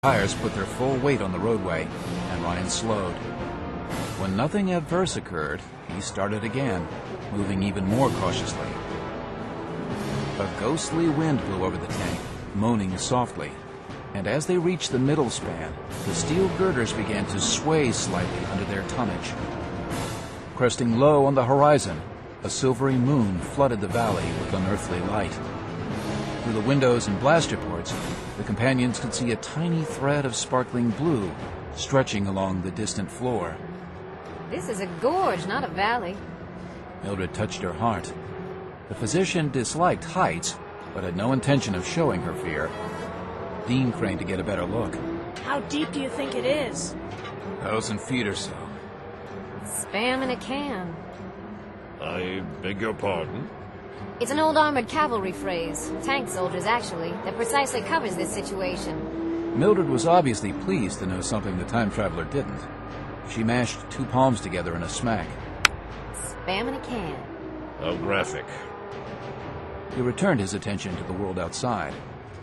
tires put their full weight on the roadway, and Ryan slowed. When nothing adverse occurred, he started again, moving even more cautiously. A ghostly wind blew over the tank, moaning softly, and as they reached the middle span, the steel girders began to sway slightly under their tonnage. Cresting low on the horizon, a silvery moon flooded the valley with unearthly light. Through the windows and blaster ports, the companions could see a tiny thread of sparkling blue stretching along the distant floor. This is a gorge, not a valley. Mildred touched her heart. The physician disliked heights, but had no intention of showing her fear. Dean craned to get a better look. How deep do you think it is? 1,000 feet or so. Spam in a can. I beg your pardon? It's an old armored cavalry phrase. Tank soldiers, actually, that precisely covers this situation. Mildred was obviously pleased to know something the time traveler didn't. She mashed two palms together in a smack. Spam in a can. How graphic. He returned his attention to the world outside.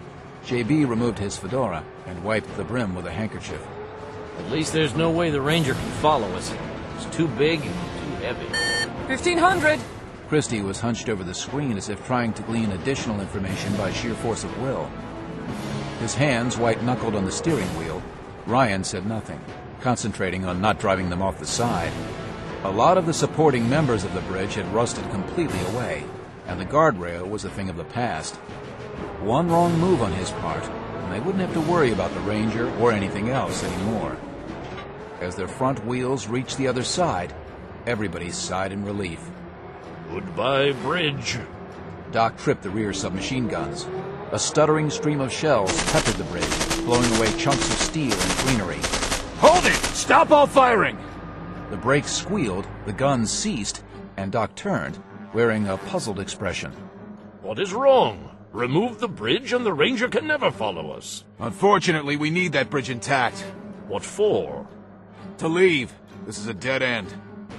JB removed his fedora and wiped the brim with a handkerchief. At least there's no way the Ranger can follow us. It's too big and too heavy. 1,500! Christie was hunched over the screen as if trying to glean additional information by sheer force of will. His hands white-knuckled on the steering wheel, Ryan said nothing, concentrating on not driving them off the side. A lot of the supporting members of the bridge had rusted completely away, and the guardrail was a thing of the past. One wrong move on his part, and they wouldn't have to worry about the Ranger or anything else anymore. As their front wheels reached the other side, everybody sighed in relief. Goodbye, bridge. Doc tripped the rear submachine guns. A stuttering stream of shells peppered the bridge, blowing away chunks of steel and greenery. Hold it! Stop all firing! The brakes squealed, the guns ceased, and Doc turned, wearing a puzzled expression. What is wrong? Remove the bridge and the Ranger can never follow us. Unfortunately, we need that bridge intact. What for? To leave. This is a dead end.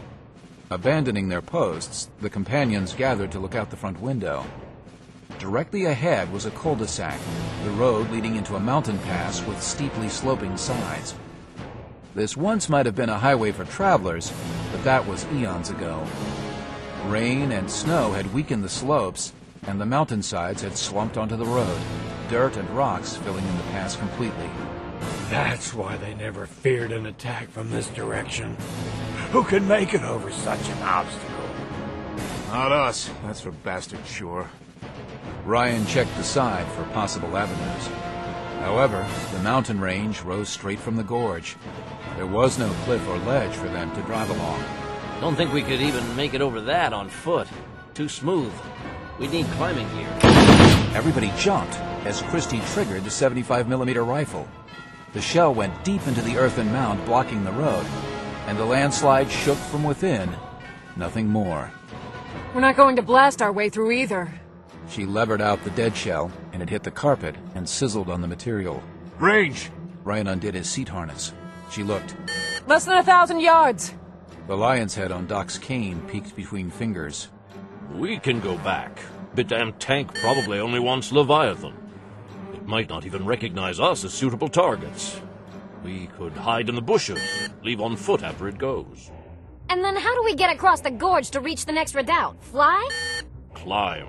Abandoning their posts, the companions gathered to look out the front window. Directly ahead was a cul-de-sac, the road leading into a mountain pass with steeply sloping sides. This once might have been a highway for travelers, but that was eons ago. Rain and snow had weakened the slopes, and the mountainsides had slumped onto the road, dirt and rocks filling in the pass completely. That's why they never feared an attack from this direction. Who could make it over such an obstacle? Not us. That's for bastard sure. Ryan checked the side for possible avenues. However, the mountain range rose straight from the gorge. There was no cliff or ledge for them to drive along. Don't think we could even make it over that on foot. Too smooth. We'd need climbing gear. Everybody jumped as Christie triggered the 75mm rifle. The shell went deep into the earthen mound blocking the road, and the landslide shook from within. Nothing more. We're not going to blast our way through either. She levered out the dead shell, and it hit the carpet and sizzled on the material. Range! Ryan undid his seat harness. She looked. Less than 1,000 yards. The lion's head on Doc's cane peeked between fingers. We can go back. The damn tank probably only wants Leviathan. It might not even recognize us as suitable targets. We could hide in the bushes, leave on foot after it goes. And then how do we get across the gorge to reach the next redoubt? Fly? Climb.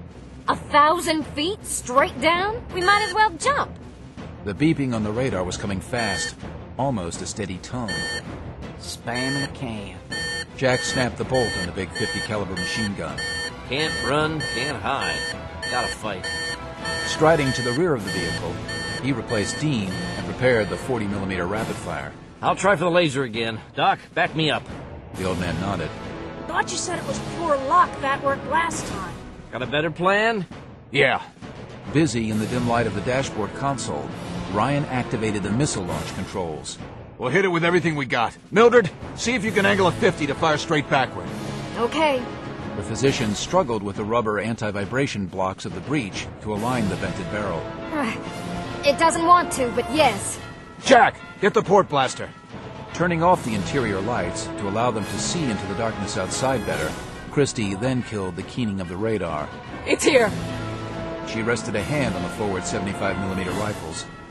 1,000 feet straight down? We might as well jump. The beeping on the radar was coming fast, almost a steady tone. Spam in a can. Jack snapped the bolt on the big 50 caliber machine gun. Can't run, can't hide. Gotta fight. Striding to the rear of the vehicle, he replaced Dean and prepared the 40mm rapid fire. I'll try for the laser again. Doc, back me up. The old man nodded. Thought you said it was pure luck that worked last time. Got a better plan? Yeah. Busy in the dim light of the dashboard console, Ryan activated the missile launch controls. We'll hit it with everything we got. Mildred, see if you can angle a 50 to fire straight backward. Okay. The physician struggled with the rubber anti-vibration blocks of the breech to align the vented barrel. It doesn't want to, but yes. Jack, get the port blaster. Turning off the interior lights to allow them to see into the darkness outside better, Christie then killed the keening of the radar. It's here. She rested a hand on the forward 75mm rifles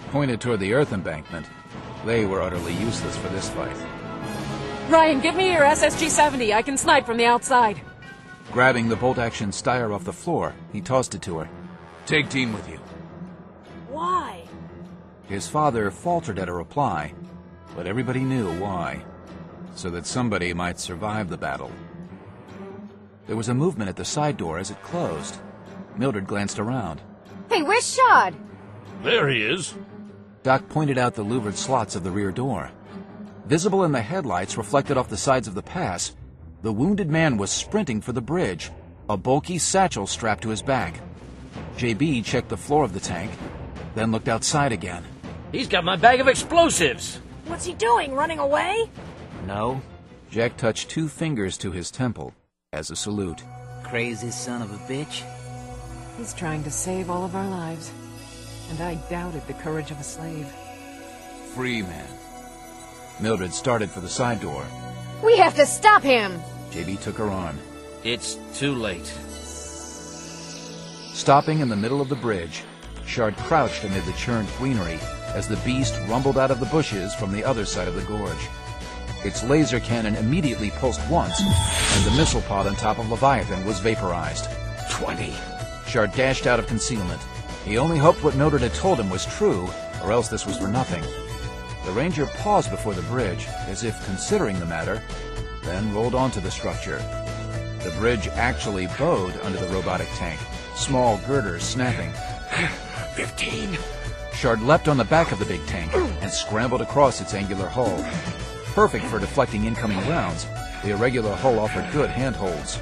pointed toward the earth embankment. They were utterly useless for this fight. Ryan, give me your SSG-70. I can snipe from the outside. Grabbing the bolt-action Steyr off the floor, he tossed it to her. Take Dean with you. Why? His father faltered at a reply, but everybody knew why. So that somebody might survive the battle. There was a movement at the side door as it closed. Mildred glanced around. Hey, where's Shard? There he is. Doc pointed out the louvered slots of the rear door. Visible in the headlights reflected off the sides of the pass, the wounded man was sprinting for the bridge, a bulky satchel strapped to his back. JB checked the floor of the tank, then looked outside again. He's got my bag of explosives! What's he doing, running away? No. Jack touched 2 fingers to his temple as a salute. Crazy son of a bitch. He's trying to save all of our lives. And I doubted the courage of a slave. Free man. Mildred started for the side door. We have to stop him! JB took her arm. It's too late. Stopping in the middle of the bridge, Shard crouched amid the churned greenery as the beast rumbled out of the bushes from the other side of the gorge. Its laser cannon immediately pulsed once, and the missile pod on top of Leviathan was vaporized. 20. Shard dashed out of concealment. He only hoped what Mildred had told him was true, or else this was for nothing. The Ranger paused before the bridge, as if considering the matter, then rolled onto the structure. The bridge actually bowed under the robotic tank, small girders snapping. 15. Shard leapt on the back of the big tank and scrambled across its angular hull. Perfect for deflecting incoming rounds, the irregular hull offered good handholds.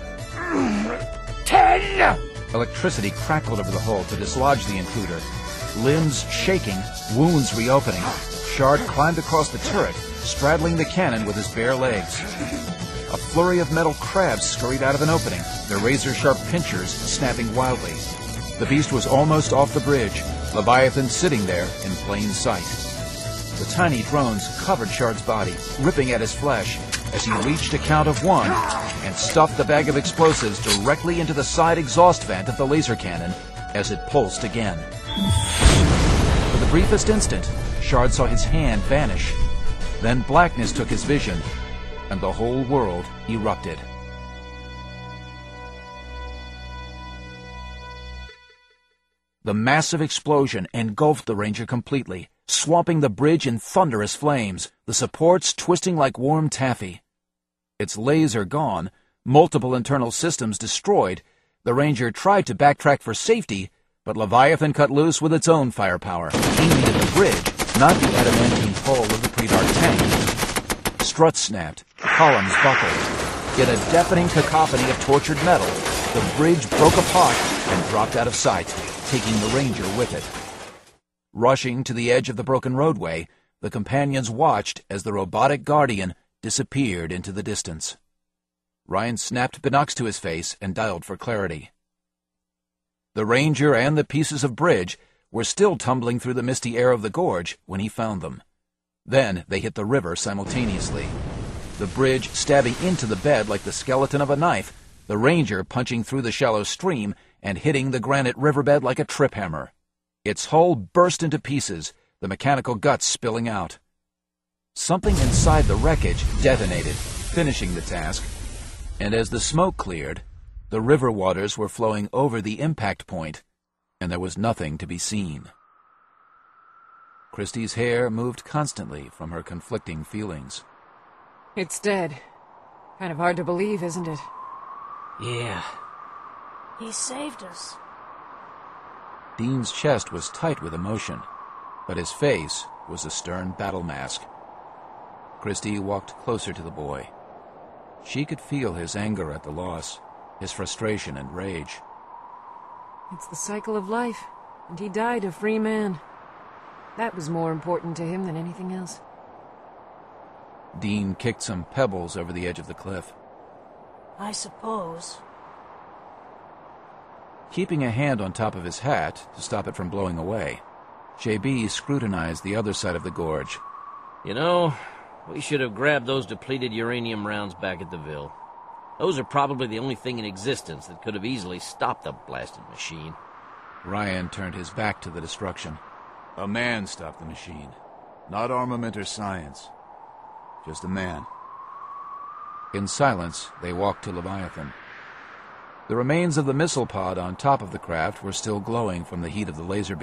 10! Electricity crackled over the hull to dislodge the intruder. Limbs shaking, wounds reopening, Shard climbed across the turret, straddling the cannon with his bare legs. A flurry of metal crabs scurried out of an opening, their razor-sharp pincers snapping wildly. The beast was almost off the bridge, Leviathan sitting there in plain sight. The tiny drones covered Shard's body, ripping at his flesh, as he reached a count of 1 and stuffed the bag of explosives directly into the side exhaust vent of the laser cannon as it pulsed again. For the briefest instant, Shard saw his hand vanish. Then blackness took his vision, and the whole world erupted. The massive explosion engulfed the Ranger completely, swamping the bridge in thunderous flames, the supports twisting like warm taffy. Its laser gone, multiple internal systems destroyed, the Ranger tried to backtrack for safety, but Leviathan cut loose with its own firepower, aiming at the bridge, not the adamantine hull of the Predark tank. Struts snapped, columns buckled. In a deafening cacophony of tortured metal, the bridge broke apart and dropped out of sight, taking the Ranger with it. Rushing to the edge of the broken roadway, the companions watched as the robotic Guardian disappeared into the distance. Ryan snapped binocs to his face and dialed for clarity. The Ranger and the pieces of bridge were still tumbling through the misty air of the gorge when he found them. Then they hit the river simultaneously. The bridge stabbing into the bed like the skeleton of a knife, the Ranger punching through the shallow stream and hitting the granite riverbed like a trip hammer. Its hull burst into pieces, the mechanical guts spilling out. Something inside the wreckage detonated, finishing the task, and as the smoke cleared, the river waters were flowing over the impact point, and there was nothing to be seen. Christie's hair moved constantly from her conflicting feelings. It's dead. Kind of hard to believe, isn't it? Yeah. He saved us. Dean's chest was tight with emotion, but his face was a stern battle mask. Christie walked closer to the boy. She could feel his anger at the loss, his frustration and rage. It's the cycle of life, and he died a free man. That was more important to him than anything else. Dean kicked some pebbles over the edge of the cliff. I suppose. Keeping a hand on top of his hat to stop it from blowing away, JB scrutinized the other side of the gorge. You know, we should have grabbed those depleted uranium rounds back at the Ville. Those are probably the only thing in existence that could have easily stopped the blasted machine. Ryan turned his back to the destruction. A man stopped the machine. Not armament or science. Just a man. In silence, they walked to Leviathan. The remains of the missile pod on top of the craft were still glowing from the heat of the laser beam.